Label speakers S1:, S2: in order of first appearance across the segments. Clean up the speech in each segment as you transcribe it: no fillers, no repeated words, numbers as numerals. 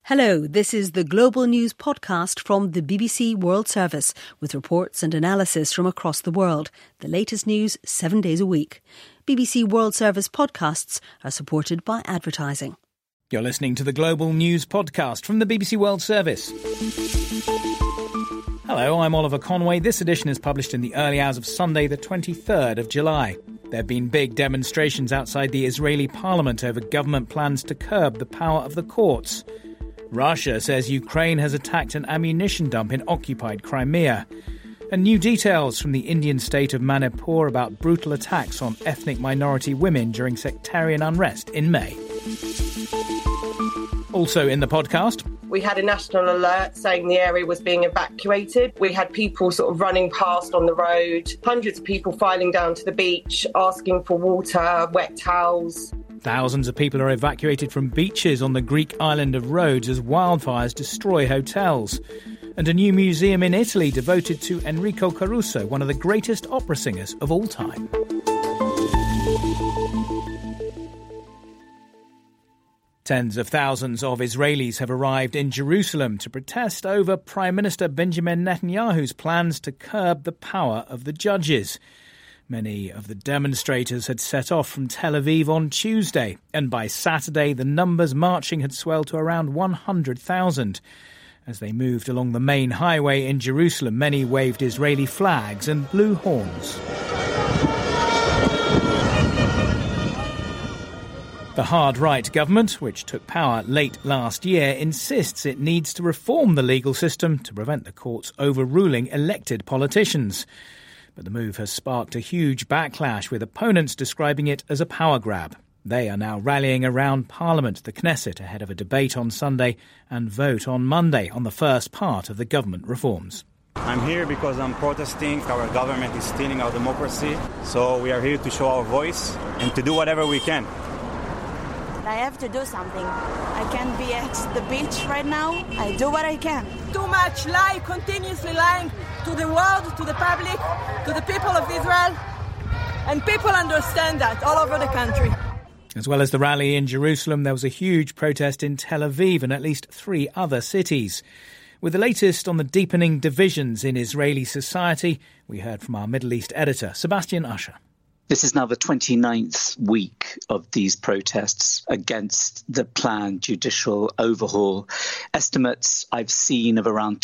S1: Hello, this is the Global News podcast from the BBC World Service with reports and analysis from across the world. The latest news 7 days a week. BBC World Service podcasts are supported by advertising.
S2: You're listening to the Global News podcast from the BBC World Service. Hello, I'm Oliver Conway. This edition is published in the early hours of Sunday, the 23rd of July. There have been big demonstrations outside the Israeli parliament over government plans to curb the power of the courts. Russia says Ukraine has attacked an ammunition dump in occupied Crimea. And new details from the Indian state of Manipur about brutal attacks on ethnic minority women during sectarian unrest in May. Also in the podcast,
S3: we had a national alert saying the area was being evacuated. We had people sort of running past on the road, hundreds of people filing down to the beach, asking for water, wet towels.
S2: Thousands of people are evacuated from beaches on the Greek island of Rhodes as wildfires destroy hotels. And a new museum in Italy devoted to Enrico Caruso, one of the greatest opera singers of all time. Tens of thousands of Israelis have arrived in Jerusalem to protest over Prime Minister Benjamin Netanyahu's plans to curb the power of the judges. Many of the demonstrators had set off from Tel Aviv on Tuesday, and by Saturday the numbers marching had swelled to around 100,000. As they moved along the main highway in Jerusalem, many waved Israeli flags and blew horns. The hard-right government, which took power late last year, insists it needs to reform the legal system to prevent the courts overruling elected politicians. But the move has sparked a huge backlash, with opponents describing it as a power grab. They are now rallying around Parliament, the Knesset, ahead of a debate on Sunday and vote on Monday on the first part of the government reforms.
S4: I'm here because I'm protesting. Our government is stealing our democracy. So we are here to show our voice and to do whatever we can.
S5: I have to do something. I can't be at the beach right now. I do what I can.
S6: Too much lie, continuously lying to the world, to the public, to the people of Israel. And people understand that all over the country.
S2: As well as the rally in Jerusalem, there was a huge protest in Tel Aviv and at least 3 other cities. With the latest on the deepening divisions in Israeli society, we heard from our Middle East editor, Sebastian Usher.
S7: This is now the 29th week of these protests against the planned judicial overhaul. Estimates I've seen of around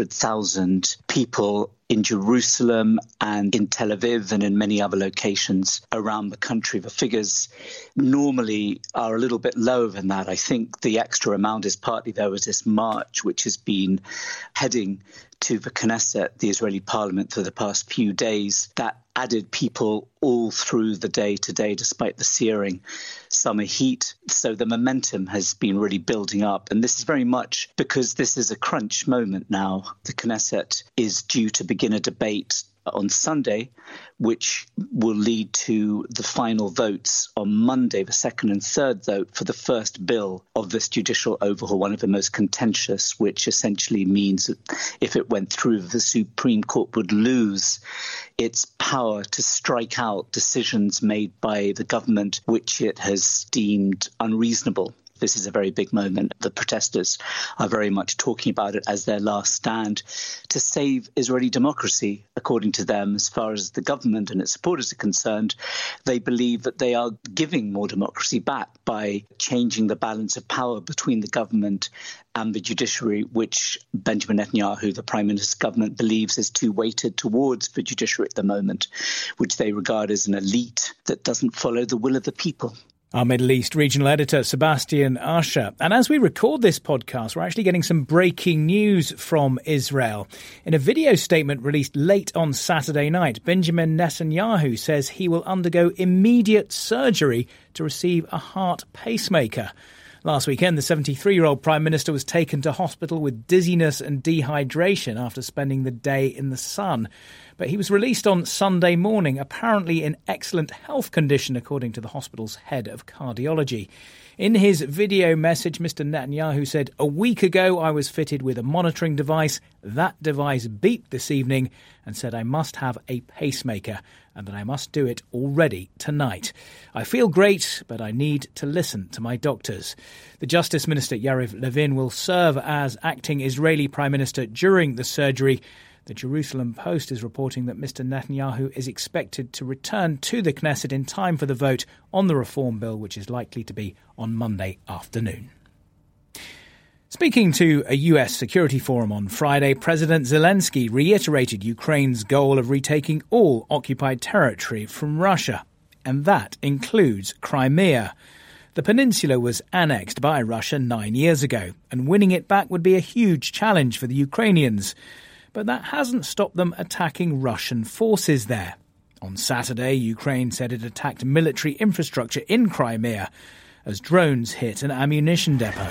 S7: 200,000 people in Jerusalem and in Tel Aviv and in many other locations around the country. The figures normally are a little bit lower than that. I think the extra amount is partly there was this march which has been heading to the Knesset, the Israeli parliament, for the past few days. That added people all through the day today, despite the searing summer heat. So the momentum has been really building up. And this is very much because this is a crunch moment now. The Knesset is due to begin a debate on Sunday, which will lead to the final votes on Monday, the second and third vote for the first bill of this judicial overhaul, one of the most contentious, which essentially means that if it went through, the Supreme Court would lose its power to strike out decisions made by the government, which it has deemed unreasonable. This is a very big moment. The protesters are very much talking about it as their last stand to save Israeli democracy. According to them, as far as the government and its supporters are concerned, they believe that they are giving more democracy back by changing the balance of power between the government and the judiciary, which Benjamin Netanyahu, the Prime Minister's government, believes is too weighted towards the judiciary at the moment, which they regard as an elite that doesn't follow the will of the people.
S2: Our Middle East regional editor, Sebastian Usher. And as we record this podcast, we're actually getting some breaking news from Israel. In a video statement released late on Saturday night, Benjamin Netanyahu says he will undergo immediate surgery to receive a heart pacemaker. Last weekend, the 73-year-old Prime Minister was taken to hospital with dizziness and dehydration after spending the day in the sun. But he was released on Sunday morning, apparently in excellent health condition, according to the hospital's head of cardiology. In his video message, Mr. Netanyahu said, "A week ago I was fitted with a monitoring device. That device beeped this evening and said I must have a pacemaker and that I must do it already tonight. I feel great, but I need to listen to my doctors." The Justice Minister Yariv Levin will serve as acting Israeli Prime Minister during the surgery. The Jerusalem Post is reporting that Mr. Netanyahu is expected to return to the Knesset in time for the vote on the reform bill, which is likely to be on Monday afternoon. Speaking to a US Security Forum on Friday, President Zelensky reiterated Ukraine's goal of retaking all occupied territory from Russia, and that includes Crimea. The peninsula was annexed by Russia 9 years ago, and winning it back would be a huge challenge for the Ukrainians. But that hasn't stopped them attacking Russian forces there. On Saturday, Ukraine said it attacked military infrastructure in Crimea as drones hit an ammunition depot.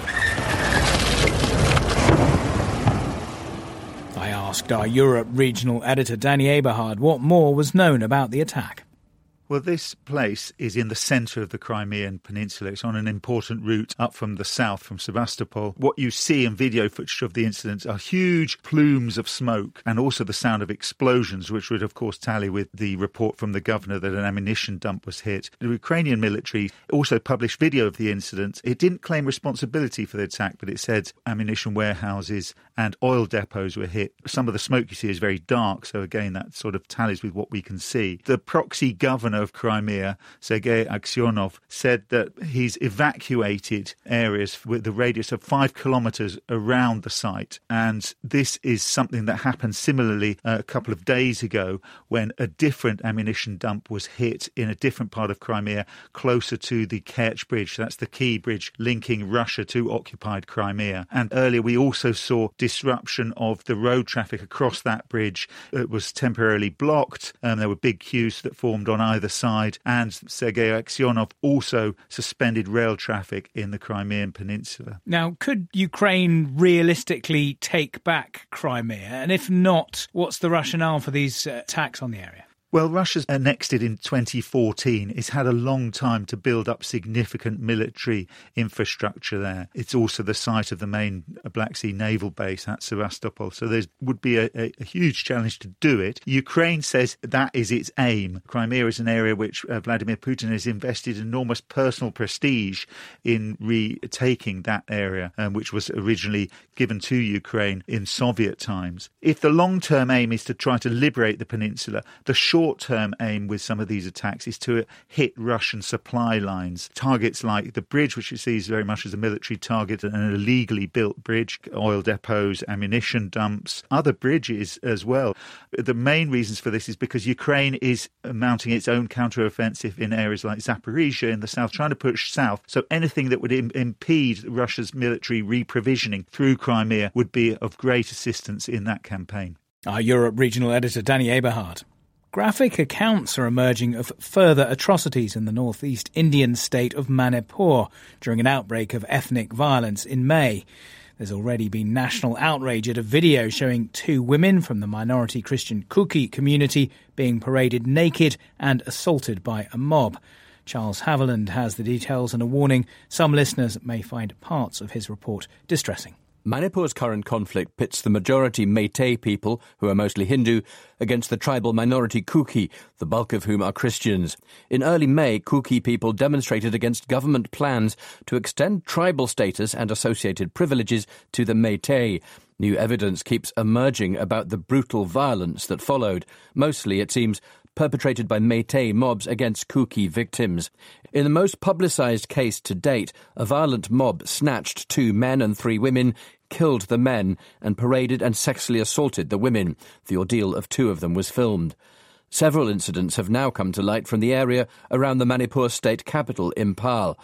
S2: I asked our Europe regional editor Danny Eberhard what more was known about the attack.
S8: Well, this place is in the centre of the Crimean Peninsula. It's on an important route up from the south, from Sevastopol. What you see in video footage of the incident are huge plumes of smoke and also the sound of explosions, which would, of course, tally with the report from the governor that an ammunition dump was hit. The Ukrainian military also published video of the incident. It didn't claim responsibility for the attack, but it said ammunition warehouses and oil depots were hit. Some of the smoke you see is very dark, so again, that sort of tallies with what we can see. The proxy governor of Crimea, Sergei Aksyonov, said that he's evacuated areas with the radius of 5 kilometres around the site. And this is something that happened similarly a couple of days ago when a different ammunition dump was hit in a different part of Crimea, closer to the Kerch Bridge. That's the key bridge linking Russia to occupied Crimea. And earlier we also saw disruption of the road traffic across that bridge. It was temporarily blocked, and there were big queues that formed on either side, and Sergei Aksyonov also suspended rail traffic in the Crimean Peninsula.
S2: Now, could Ukraine realistically take back Crimea? And if not, what's the rationale for these attacks on the area?
S8: Well, Russia's annexed it in 2014. It's had a long time to build up significant military infrastructure there. It's also the site of the main Black Sea naval base at Sevastopol. So there would be a huge challenge to do it. Ukraine says that is its aim. Crimea is an area which Vladimir Putin has invested enormous personal prestige in retaking that area, which was originally given to Ukraine in Soviet times. If the long-term aim is to try to liberate the peninsula, the short-term aim with some of these attacks is to hit Russian supply lines. Targets like the bridge, which it sees very much as a military target, and an illegally built bridge, oil depots, ammunition dumps, other bridges as well. The main reasons for this is because Ukraine is mounting its own counter-offensive in areas like Zaporizhia in the south, trying to push south. So anything that would impede Russia's military reprovisioning through Crimea would be of great assistance in that campaign.
S2: Our Europe regional editor Danny Eberhard. Graphic accounts are emerging of further atrocities in the northeast Indian state of Manipur during an outbreak of ethnic violence in May. There's already been national outrage at a video showing 2 women from the minority Christian Kuki community being paraded naked and assaulted by a mob. Charles Haviland has the details and a warning some listeners may find parts of his report distressing.
S9: Manipur's current conflict pits the majority Meitei people, who are mostly Hindu, against the tribal minority Kuki, the bulk of whom are Christians. In early May, Kuki people demonstrated against government plans to extend tribal status and associated privileges to the Meitei. New evidence keeps emerging about the brutal violence that followed. Mostly, it seems, perpetrated by Meitei mobs against Kuki victims. In the most publicised case to date, a violent mob snatched 2 men and 3 women, killed the men, and paraded and sexually assaulted the women. The ordeal of 2 of them was filmed. Several incidents have now come to light from the area around the Manipur state capital, Imphal.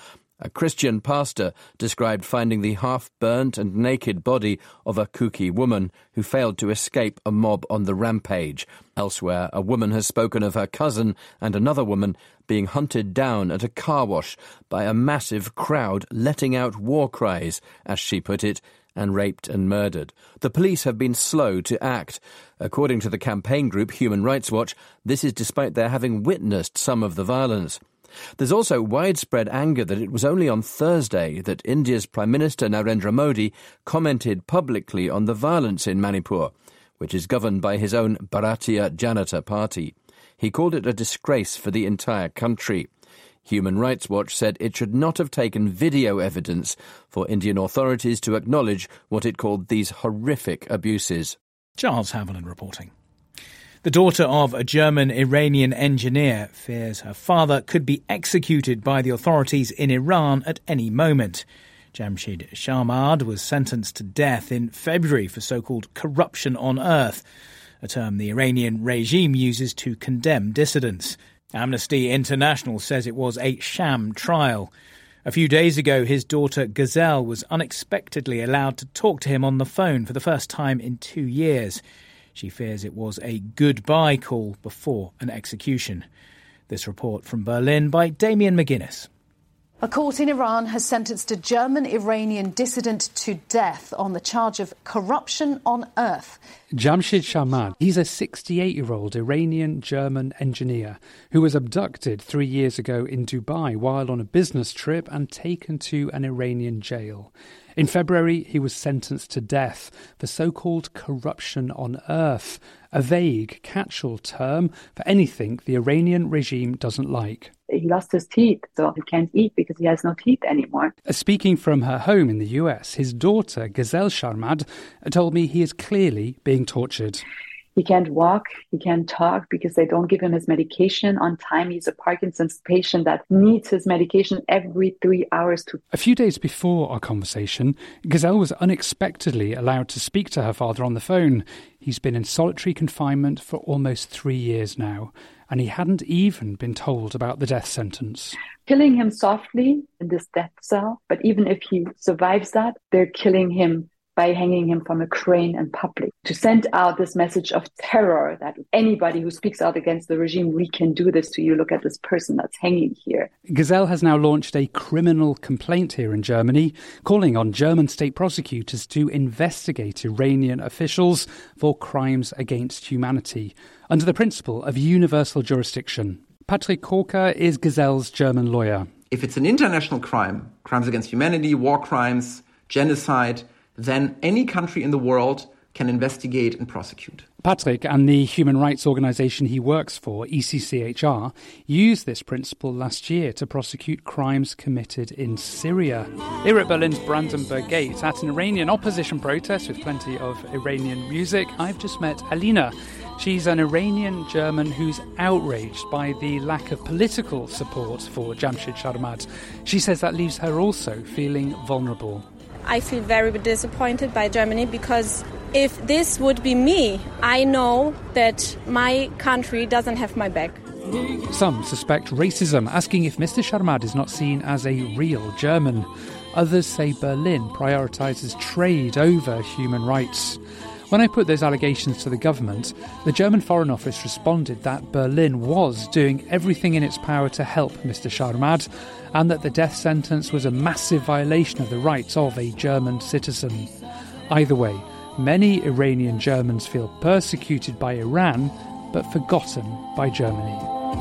S9: A Christian pastor described finding the half-burnt and naked body of a Kuki woman who failed to escape a mob on the rampage. Elsewhere, a woman has spoken of her cousin and another woman being hunted down at a car wash by a massive crowd letting out war cries, as she put it, and raped and murdered. The police have been slow to act. According to the campaign group Human Rights Watch, this is despite their having witnessed some of the violence. There's also widespread anger that it was only on Thursday that India's Prime Minister Narendra Modi commented publicly on the violence in Manipur, which is governed by his own Bharatiya Janata Party. He called it a disgrace for the entire country. Human Rights Watch said it should not have taken video evidence for Indian authorities to acknowledge what it called these horrific abuses.
S2: Charles Haviland reporting. The daughter of a German-Iranian engineer fears her father could be executed by the authorities in Iran at any moment. Jamshid Sharmad was sentenced to death in February for so-called corruption on earth, a term the Iranian regime uses to condemn dissidents. Amnesty International says it was a sham trial. A few days ago, his daughter Gazelle was unexpectedly allowed to talk to him on the phone for the first time in 2 years. She fears it was a goodbye call before an execution. This report from Berlin by Damien McGuinness.
S10: A court in Iran has sentenced a German-Iranian dissident to death on the charge of corruption on earth.
S11: Jamshid Sharmad, he's a 68-year-old Iranian-German engineer who was abducted 3 years ago in Dubai while on a business trip and taken to an Iranian jail. In February, he was sentenced to death for so-called corruption on earth, a vague catch-all term for anything the Iranian regime doesn't like.
S12: He lost his teeth, so he can't eat because he has no teeth anymore.
S11: Speaking from her home in the US, his daughter, Gazelle Sharmad, told me he is clearly being tortured.
S12: He can't walk, he can't talk because they don't give him his medication on time. He's a Parkinson's patient that needs his medication every 3 hours.
S11: A few days before our conversation, Gazelle was unexpectedly allowed to speak to her father on the phone. He's been in solitary confinement for almost 3 years now, and he hadn't even been told about the death sentence.
S12: Killing him softly in this death cell, but even if he survives that, they're killing him by hanging him from a crane in public, to send out this message of terror that anybody who speaks out against the regime, we can do this to you. Look at this person that's hanging here.
S11: Gazelle has now launched a criminal complaint here in Germany, calling on German state prosecutors to investigate Iranian officials for crimes against humanity, under the principle of universal jurisdiction. Patrick Korker is Gazelle's German lawyer.
S13: If it's an international crime, crimes against humanity, war crimes, genocide, then any country in the world can investigate and prosecute.
S11: Patrick and the human rights organisation he works for, ECCHR, used this principle last year to prosecute crimes committed in Syria. Here at Berlin's Brandenburg Gate, at an Iranian opposition protest with plenty of Iranian music, I've just met Alina. She's an Iranian German who's outraged by the lack of political support for Jamshid Sharmad. She says that leaves her also feeling vulnerable.
S14: I feel very disappointed by Germany because if this would be me, I know that my country doesn't have my back.
S11: Some suspect racism, asking if Mr. Sharmad is not seen as a real German. Others say Berlin prioritises trade over human rights. When I put those allegations to the government, the German Foreign Office responded that Berlin was doing everything in its power to help Mr. Sharmad, and that the death sentence was a massive violation of the rights of a German citizen. Either way, many Iranian Germans feel persecuted by Iran, but forgotten by Germany.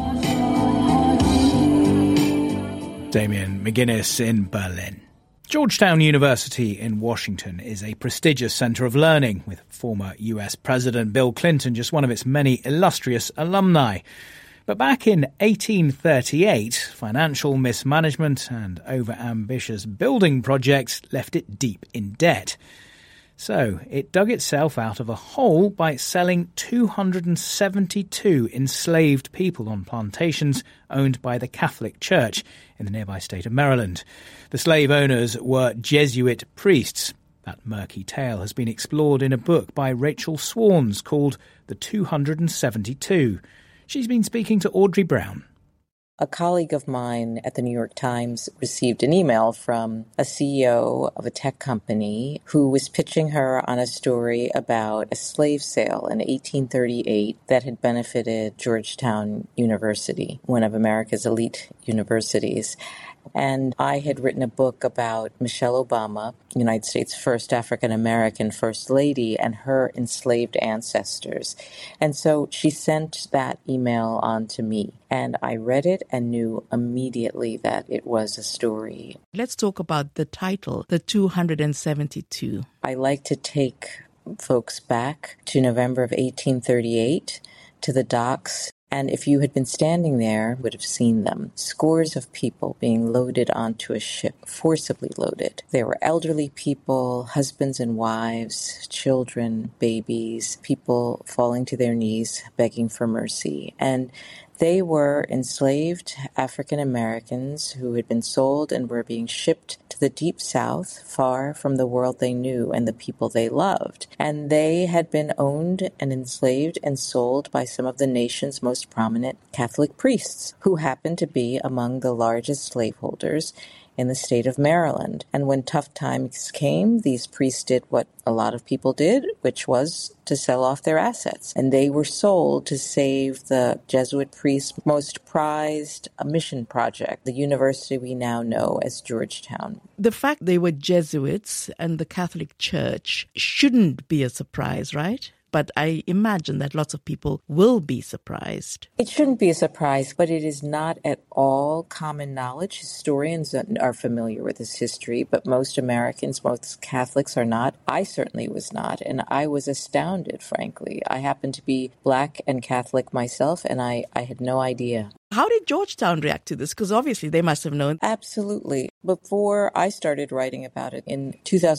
S2: Damien McGuinness in Berlin. Georgetown University in Washington is a prestigious centre of learning, with former US President Bill Clinton just one of its many illustrious alumni. But back in 1838, financial mismanagement and over-ambitious building projects left it deep in debt. So it dug itself out of a hole by selling 272 enslaved people on plantations owned by the Catholic Church in the nearby state of Maryland. The slave owners were Jesuit priests. That murky tale has been explored in a book by Rachel Swarns called The 272. She's been speaking to Audrey Brown.
S15: A colleague of mine at the New York Times received an email from a CEO of a tech company who was pitching her on a story about a slave sale in 1838 that had benefited Georgetown University, one of America's elite universities. And I had written a book about Michelle Obama, United States' first African-American First Lady, and her enslaved ancestors. And so she sent that email on to me, and I read it and knew immediately that it was a story.
S16: Let's talk about the title, The 272.
S15: I like to take folks back to November of 1838, to the docks. And if you had been standing there, you would have seen them. Scores of people being loaded onto a ship, forcibly loaded. There were elderly people, husbands and wives, children, babies, people falling to their knees, begging for mercy. And they were enslaved African Americans who had been sold and were being shipped to the deep south, far from the world they knew and the people they loved. And they had been owned and enslaved and sold by some of the nation's most prominent Catholic priests, who happened to be among the largest slaveholders in the state of Maryland. And when tough times came, these priests did what a lot of people did, which was to sell off their assets. And they were sold to save the Jesuit priests' most prized mission project, the university we now know as Georgetown.
S16: The fact they were Jesuits and the Catholic Church shouldn't be a surprise, right? But I imagine that lots of people will be surprised.
S15: It shouldn't be a surprise, but it is not at all common knowledge. Historians are familiar with this history, but most Americans, most Catholics are not. I certainly was not, and I was astounded, frankly. I happen to be Black and Catholic myself, and I had no idea.
S16: How did Georgetown react to this? Because obviously they must have known.
S15: Absolutely. Before I started writing about it in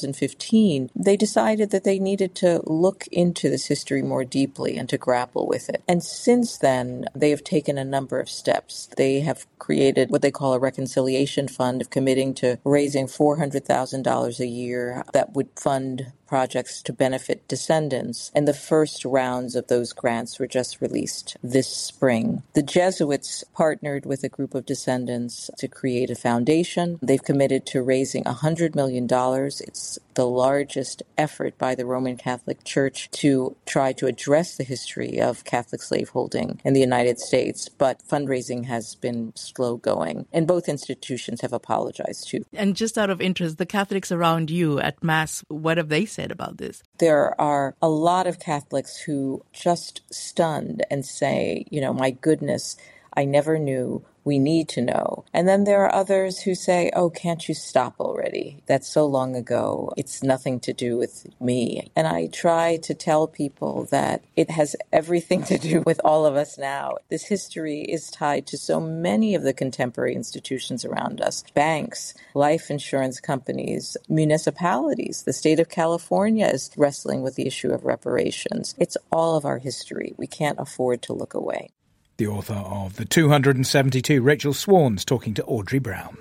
S15: 2015, they decided that they needed to look into this history more deeply and to grapple with it. And since then, they have taken a number of steps. They have created what they call a reconciliation fund, of committing to raising $400,000 a year that would fund projects to benefit descendants. And the first rounds of those grants were just released this spring. The Jesuits partnered with a group of descendants to create a foundation. They've committed to raising $100 million. It's the largest effort by the Roman Catholic Church to try to address the history of Catholic slaveholding in the United States. But fundraising has been slow going, and both institutions have apologized too.
S16: And just out of interest, the Catholics around you at Mass, what have they said about this?
S15: There are a lot of Catholics who just stunned and say, my goodness, I never knew. We need to know. And then there are others who say, oh, can't you stop already? That's so long ago. It's nothing to do with me. And I try to tell people that it has everything to do with all of us now. This history is tied to so many of the contemporary institutions around us. Banks, life insurance companies, municipalities. The state of California is wrestling with the issue of reparations. It's all of our history. We can't afford to look away.
S2: The author of The 272, Rachel Swarns, talking to Audrey Brown.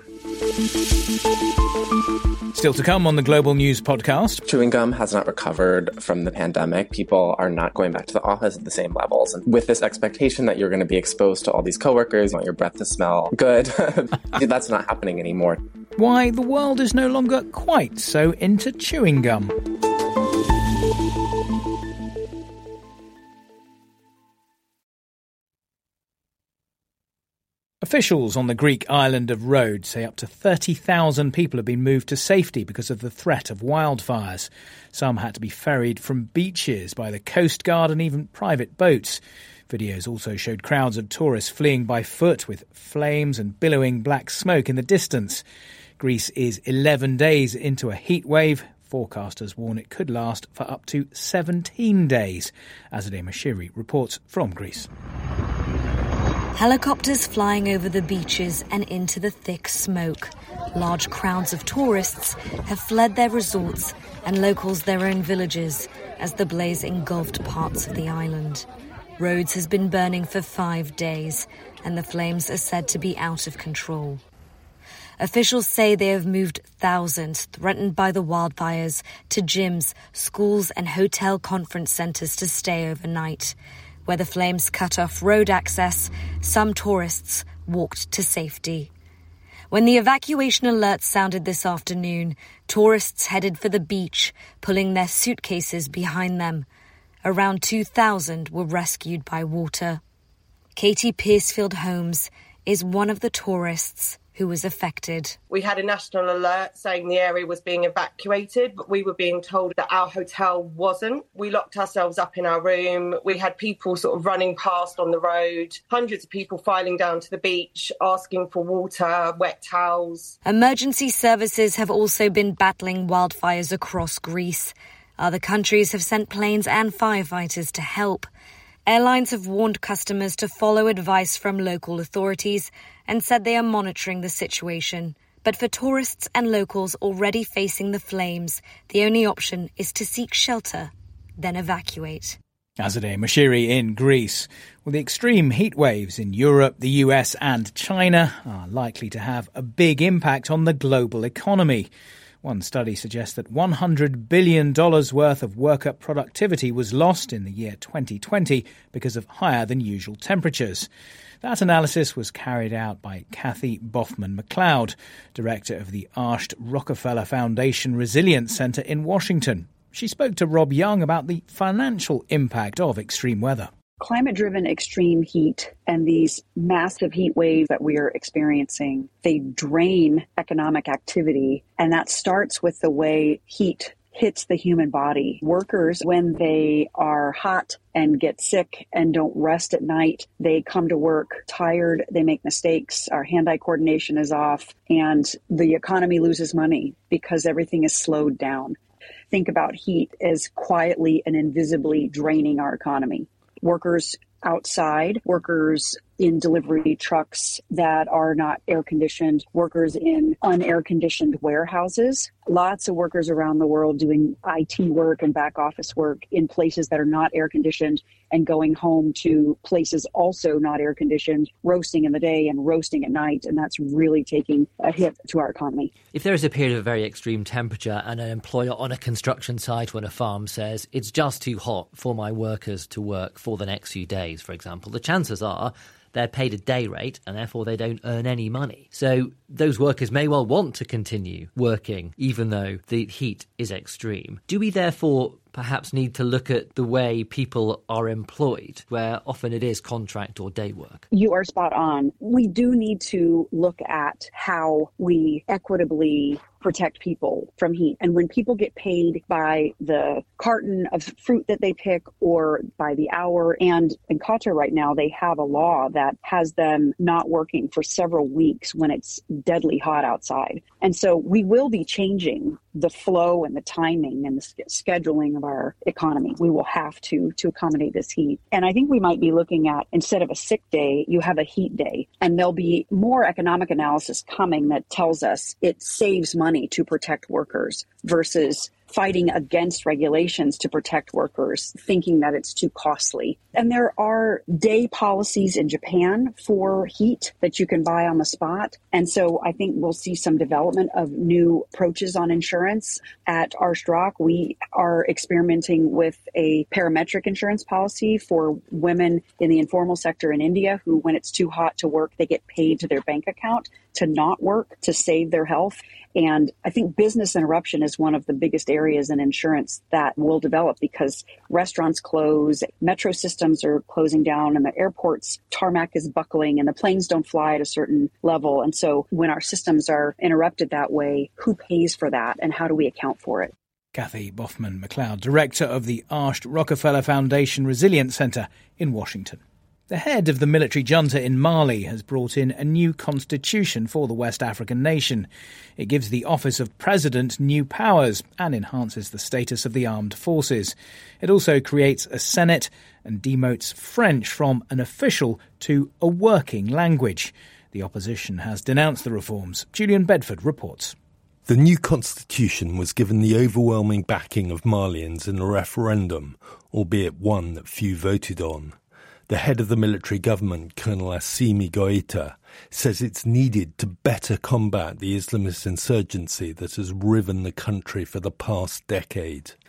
S2: Still to come on the Global News podcast.
S17: Chewing gum has not recovered from the pandemic. People are not going back to the office at the same levels. And with this expectation that you're going to be exposed to all these coworkers, you want your breath to smell good, that's not happening anymore.
S2: Why the world is no longer quite so into chewing gum. Officials on the Greek island of Rhodes say up to 30,000 people have been moved to safety because of the threat of wildfires. Some had to be ferried from beaches by the Coast Guard and even private boats. Videos also showed crowds of tourists fleeing by foot with flames and billowing black smoke in the distance. Greece is 11 days into a heat wave. Forecasters warn it could last for up to 17 days. Azadeh Mashiri reports from Greece.
S18: Helicopters flying over the beaches and into the thick smoke. Large crowds of tourists have fled their resorts and locals their own villages as the blaze engulfed parts of the island. Rhodes has been burning for 5 days and the flames are said to be out of control. Officials say they have moved thousands threatened by the wildfires to gyms, schools and hotel conference centres to stay overnight. Where the flames cut off road access, some tourists walked to safety. When the evacuation alert sounded this afternoon, tourists headed for the beach, pulling their suitcases behind them. Around 2,000 were rescued by water. Katie Piercefield Holmes is one of the tourists who was affected.
S3: We had a national alert saying the area was being evacuated, but we were being told that our hotel wasn't. We locked ourselves up in our room. We had people sort of running past on the road, hundreds of people filing down to the beach, asking for water, wet towels.
S18: Emergency services have also been battling wildfires across Greece. Other countries have sent planes and firefighters to help. Airlines have warned customers to follow advice from local authorities and said they are monitoring the situation. But for tourists and locals already facing the flames, the only option is to seek shelter, then evacuate.
S2: Azadeh Moshiri in Greece. Well, the extreme heat waves in Europe, the US and China are likely to have a big impact on the global economy. One study suggests that $100 billion worth of worker productivity was lost in the year 2020 because of higher than usual temperatures. That analysis was carried out by Kathy Boffman-McLeod, director of the Arsht Rockefeller Foundation Resilience Center in Washington. She spoke to Rob Young about the financial impact of extreme weather.
S19: Climate-driven extreme heat and these massive heat waves that we are experiencing, they drain economic activity, and that starts with the way heat hits the human body. Workers, when they are hot and get sick and don't rest at night, they come to work tired, they make mistakes, our hand-eye coordination is off, and the economy loses money because everything is slowed down. Think about heat as quietly and invisibly draining our economy. Workers outside, workers in delivery trucks that are not air-conditioned, workers in unair-conditioned warehouses. Lots of workers around the world doing IT work and back office work in places that are not air-conditioned and going home to places also not air-conditioned, roasting in the day and roasting at night, and that's really taking a hit to our economy.
S20: If there is a period of very extreme temperature and an employer on a construction site or on a farm says it's just too hot for my workers to work for the next few days, for example, the chances are they're paid a day rate and therefore they don't earn any money. So those workers may well want to continue working even though the heat is extreme. Do we therefore perhaps need to look at the way people are employed, where often it is contract or day work?
S19: You are spot on. We do need to look at how we equitably protect people from heat. And when people get paid by the carton of fruit that they pick or by the hour, and in Qatar right now, they have a law that has them not working for several weeks when it's deadly hot outside. And so we will be changing the flow and the timing and the scheduling of our economy. We will have to accommodate this heat. And I think we might be looking at, instead of a sick day, you have a heat day. And there'll be more economic analysis coming that tells us it saves money to protect workers versus fighting against regulations to protect workers, thinking that it's too costly. And there are day policies in Japan for heat that you can buy on the spot. And so I think we'll see some development of new approaches on insurance. At Arsht Rock, we are experimenting with a parametric insurance policy for women in the informal sector in India who, when it's too hot to work, they get paid to their bank account to not work, to save their health. And I think business interruption is one of the biggest areas in insurance that will develop because restaurants close, metro systems are closing down, and the airport's tarmac is buckling, and the planes don't fly at a certain level. And so when our systems are interrupted that way, who pays for that and how do we account for it?
S2: Kathy Boffman-McLeod, director of the Arsht Rockefeller Foundation Resilience Center in Washington. The head of the military junta in Mali has brought in a new constitution for the West African nation. It gives the office of president new powers and enhances the status of the armed forces. It also creates a Senate and demotes French from an official to a working language. The opposition has denounced the reforms. Julian Bedford reports.
S21: The new constitution was given the overwhelming backing of Malians in a referendum, albeit one that few voted on. The head of the military government, Colonel Assimi Goïta, says it's needed to better combat the Islamist insurgency that has riven the country for the past decade.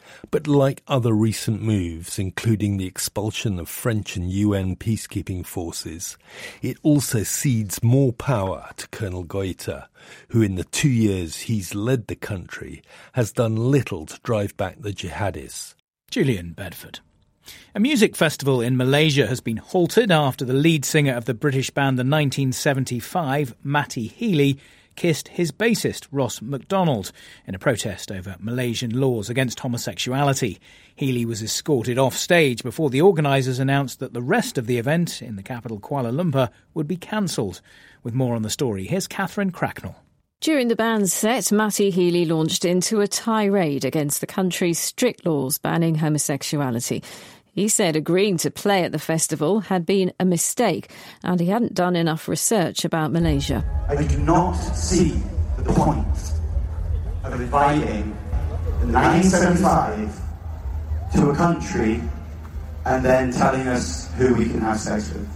S21: But like other recent moves, including the expulsion of French and UN peacekeeping forces, it also cedes more power to Colonel Goita, who in the 2 years he's led the country has done little to drive back the jihadists.
S2: Julian Bedford. A music festival in Malaysia has been halted after the lead singer of the British band The 1975, Matty Healy, kissed his bassist Ross MacDonald in a protest over Malaysian laws against homosexuality. Healy was escorted off stage before the organisers announced that the rest of the event in the capital Kuala Lumpur would be cancelled. With more on the story, here's Catherine Cracknell.
S1: During the band's set, Matty Healy launched into a tirade against the country's strict laws banning homosexuality. He said agreeing to play at the festival had been a mistake and he hadn't done enough research about Malaysia.
S22: I do not see the point of inviting the 1975 to a country and then telling us who we can have sex with.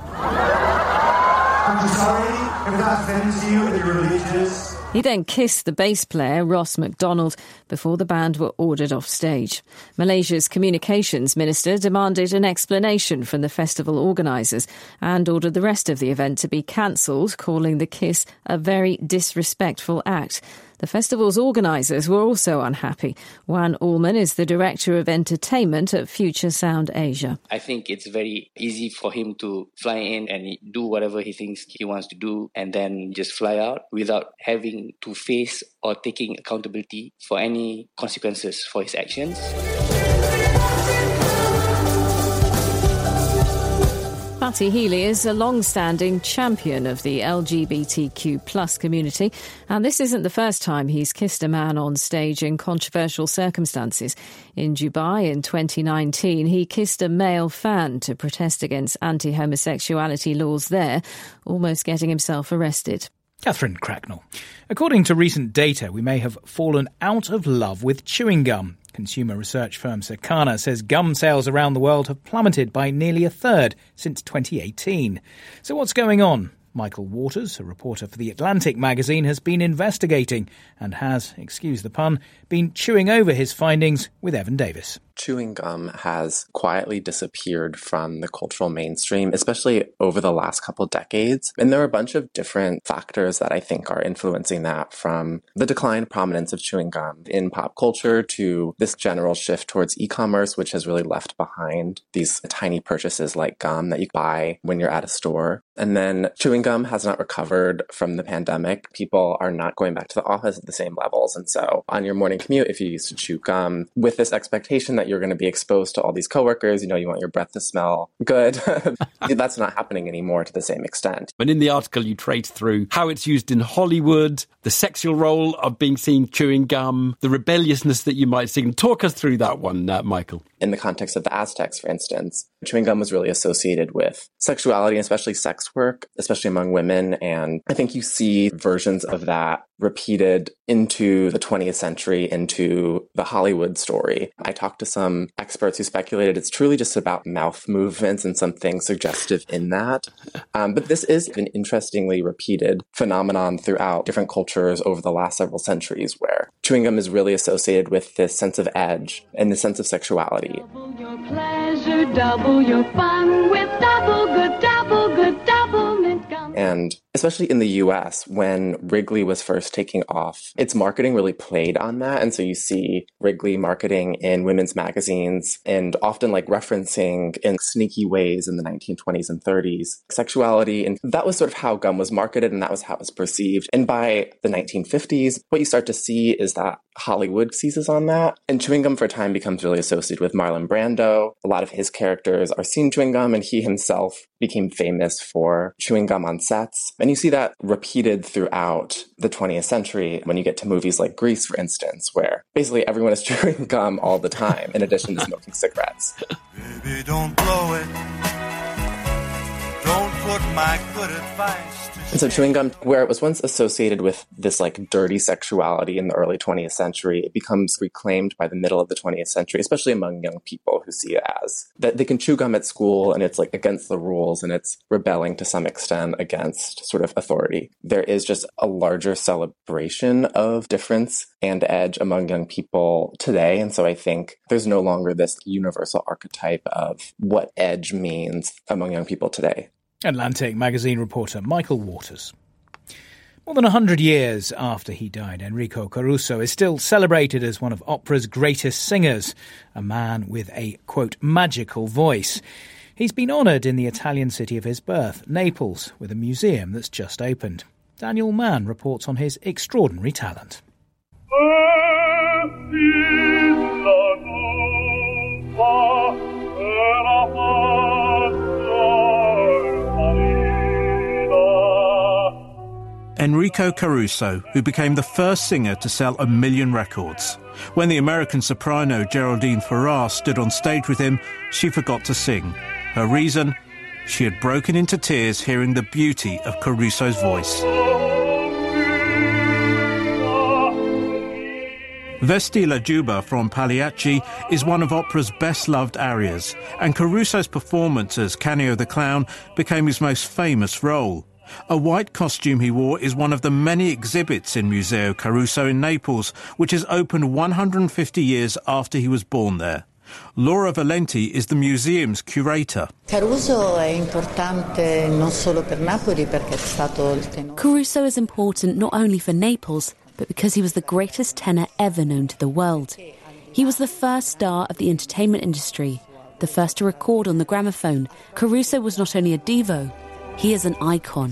S22: I'm sorry if that offends you and you're religious.
S1: He then kissed the bass player, Ross MacDonald, before the band were ordered off stage. Malaysia's communications minister demanded an explanation from the festival organisers and ordered the rest of the event to be cancelled, calling the kiss a very disrespectful act. The festival's organisers were also unhappy. Juan Allman is the Director of Entertainment at Future Sound Asia.
S23: I think it's very easy for him to fly in and do whatever he thinks he wants to do and then just fly out without having to face or taking accountability for any consequences for his actions.
S1: Matty Healy is a long-standing champion of the LGBTQ+ community, and this isn't the first time he's kissed a man on stage in controversial circumstances. In Dubai in 2019, he kissed a male fan to protest against anti-homosexuality laws there, almost getting himself arrested.
S2: Catherine Cracknell. According to recent data, we may have fallen out of love with chewing gum. Consumer research firm Circana says gum sales around the world have plummeted by nearly a third since 2018. So what's going on? Michael Waters, a reporter for The Atlantic magazine, has been investigating and has, excuse the pun, been chewing over his findings with Evan Davis.
S17: Chewing gum has quietly disappeared from the cultural mainstream, especially over the last couple decades. And there are a bunch of different factors that I think are influencing that, from the declined prominence of chewing gum in pop culture to this general shift towards e-commerce, which has really left behind these tiny purchases like gum that you buy when you're at a store. And then chewing gum has not recovered from the pandemic. People are not going back to the office at the same levels. And so on your morning commute, if you used to chew gum with this expectation that you're going to be exposed to all these coworkers, you want your breath to smell good, that's not happening anymore to the same extent.
S24: And in the article, you trace through how it's used in Hollywood, the sexual role of being seen chewing gum, the rebelliousness that you might see. Talk us through that one, Michael.
S17: In the context of the Aztecs, for instance, chewing gum was really associated with sexuality, especially sex work, especially among women. And I think you see versions of that repeated into the 20th century, into the Hollywood story. I talked to some experts who speculated it's truly just about mouth movements and something suggestive in that. But this is an interestingly repeated phenomenon throughout different cultures over the last several centuries, where chewing gum is really associated with this sense of edge and the sense of sexuality.
S25: Double your pleasure, double your fun with double good mint gum.
S17: And especially in the US, when Wrigley was first taking off, its marketing really played on that. And so you see Wrigley marketing in women's magazines and often referencing in sneaky ways in the 1920s and 30s sexuality. And that was sort of how gum was marketed, and that was how it was perceived. And by the 1950s, what you start to see is that Hollywood seizes on that. And chewing gum for a time becomes really associated with Marlon Brando. A lot of his characters are seen chewing gum, and he himself became famous for chewing gum on sets. And you see that repeated throughout the 20th century when you get to movies like Grease, for instance, where basically everyone is chewing gum all the time, in addition to smoking cigarettes.
S26: Baby, don't blow it. Don't put my good advice to
S17: And so chewing gum, where it was once associated with this like dirty sexuality in the early 20th century, it becomes reclaimed by the middle of the 20th century, especially among young people who see it as that they can chew gum at school and it's like against the rules and it's rebelling to some extent against sort of authority. There is just a larger celebration of difference and edge among young people today. And so I think there's no longer this universal archetype of what edge means among young people today.
S2: Atlantic magazine reporter Michael Waters. More than 100 years after he died, Enrico Caruso is still celebrated as one of opera's greatest singers, a man with a, quote, magical voice. He's been honoured in the Italian city of his birth, Naples, with a museum that's just opened. Daniel Mann reports on his extraordinary talent.
S4: Enrico Caruso, who became the first singer to sell 1 million records. When the American soprano Geraldine Farrar stood on stage with him, she forgot to sing. Her reason? She had broken into tears hearing the beauty of Caruso's voice. Vesti la Giubba from Pagliacci is one of opera's best-loved arias, and Caruso's performance as Canio the Clown became his most famous role. A white costume he wore is one of the many exhibits in Museo Caruso in Naples, which has opened 150 years after he was born there. Laura Valenti is the museum's curator.
S5: Caruso è importante non solo per Napoli perché è stato il tenore.
S6: Caruso is important not only for Naples, but because he was the greatest tenor ever known to the world. He was the first star of the entertainment industry, the first to record on the gramophone. Caruso was not only a divo, he is an icon.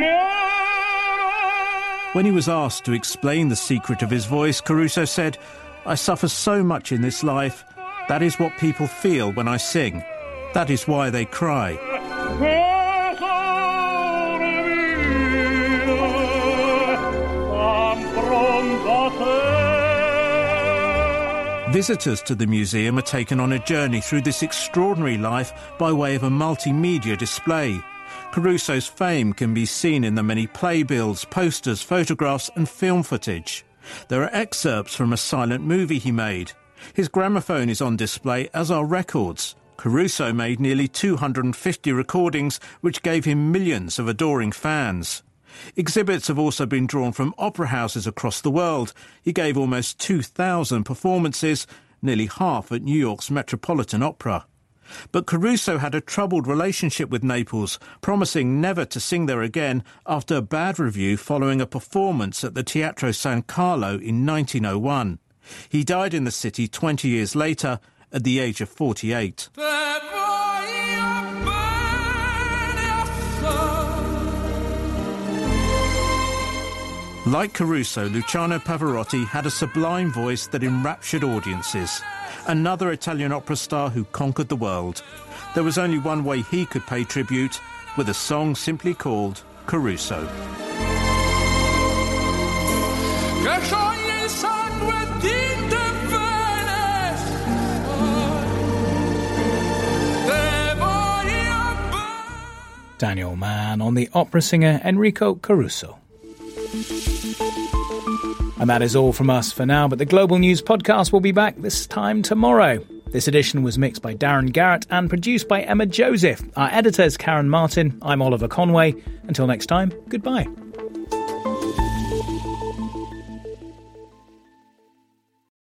S4: When he was asked to explain the secret of his voice, Caruso said, "I suffer so much in this life. That is what people feel when I sing. That is why they cry." Visitors to the museum are taken on a journey through this extraordinary life by way of a multimedia display. Caruso's fame can be seen in the many playbills, posters, photographs and film footage. There are excerpts from a silent movie he made. His gramophone is on display, as are records. Caruso made nearly 250 recordings, which gave him millions of adoring fans. Exhibits have also been drawn from opera houses across the world. He gave almost 2,000 performances, nearly half at New York's Metropolitan Opera. But Caruso had a troubled relationship with Naples, promising never to sing there again after a bad review following a performance at the Teatro San Carlo in 1901. He died in the city 20 years later at the age of 48. Like Caruso, Luciano Pavarotti had a sublime voice that enraptured audiences. Another Italian opera star who conquered the world. There was only one way he could pay tribute, with a song simply called Caruso.
S2: Daniel Mann on the opera singer Enrico Caruso. And that is all from us for now, but the Global News Podcast will be back this time tomorrow. This edition was mixed by Darren Garrett and produced by Emma Joseph. Our editor is Karen Martin. I'm Oliver Conway. Until next time, goodbye.